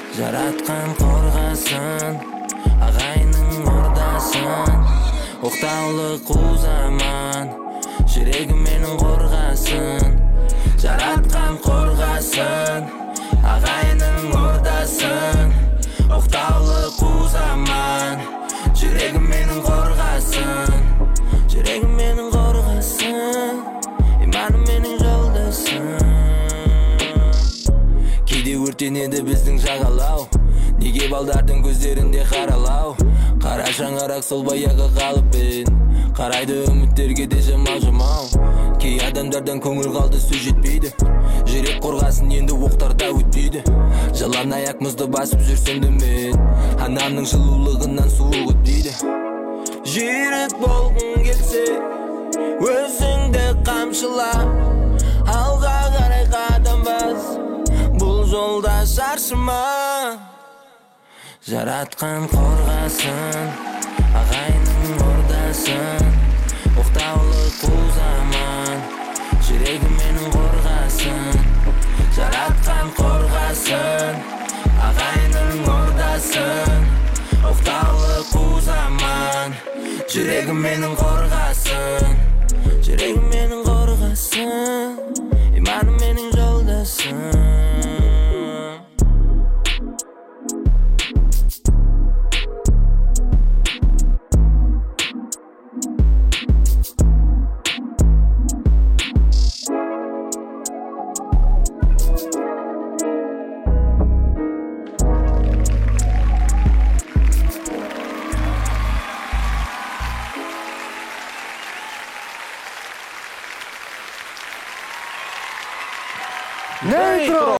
жаратқан қорғасын, ағайынның ордасын. Оқтаулы қу заман, жүрегім менің қорғасын. Жаратқан қорғасын, ағайынның ордасын. Оқтаулы қу заман, жүрегім менің қорғасын. Жүрегім менің қорғасын, иманым менің жолдасын. Кейде өртенеді біздің жағалау, неге балдардың көздерінде қаралау. Қара шаңарақ сол баяғы қалыппен, қарайды үміттерге де жамау. Кей адамдардан көңіл қалды сөз жетпейді, жүрек қорғасын енді оқтарда өтпейді. Жалан аяқ мұзды басып жүрсем де мен, анамның жылулығынан суық өтпейді. Жүйрік болғың келсе, өзіңді қамшыла, алға қарай қадам бас, бұл жолда шаршыма. Жаратқан қорғасын, ағайынның ордасын. Оқтаулы қу заман, жүрегім менің қорғасын. Жаратқан қорғасын, ағайынның ордасын. Оқтаулы қу заман, жүрегім менің қорғасын. Жүрегім менің қорғасын, иманым менің жолдасын. Нейтро!